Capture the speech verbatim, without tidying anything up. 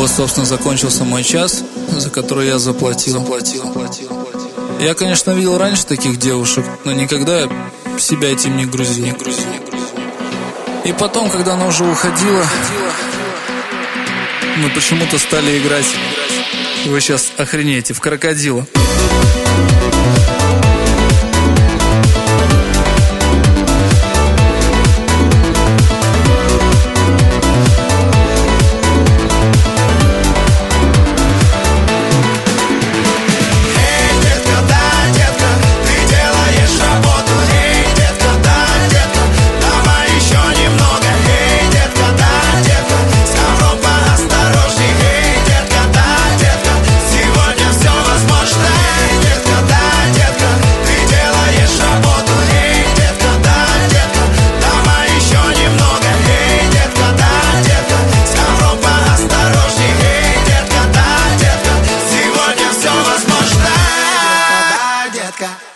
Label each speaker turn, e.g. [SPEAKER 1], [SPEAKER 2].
[SPEAKER 1] Вот, собственно, закончился мой час, за который я заплатил. заплатил, заплатил, заплатил. Я, конечно, видел раньше таких девушек, но никогда себя этим не грузил. Не грузил, не грузил. И потом, когда она уже уходила, мы почему-то стали играть, вы сейчас охренеете, в крокодила.
[SPEAKER 2] Детка.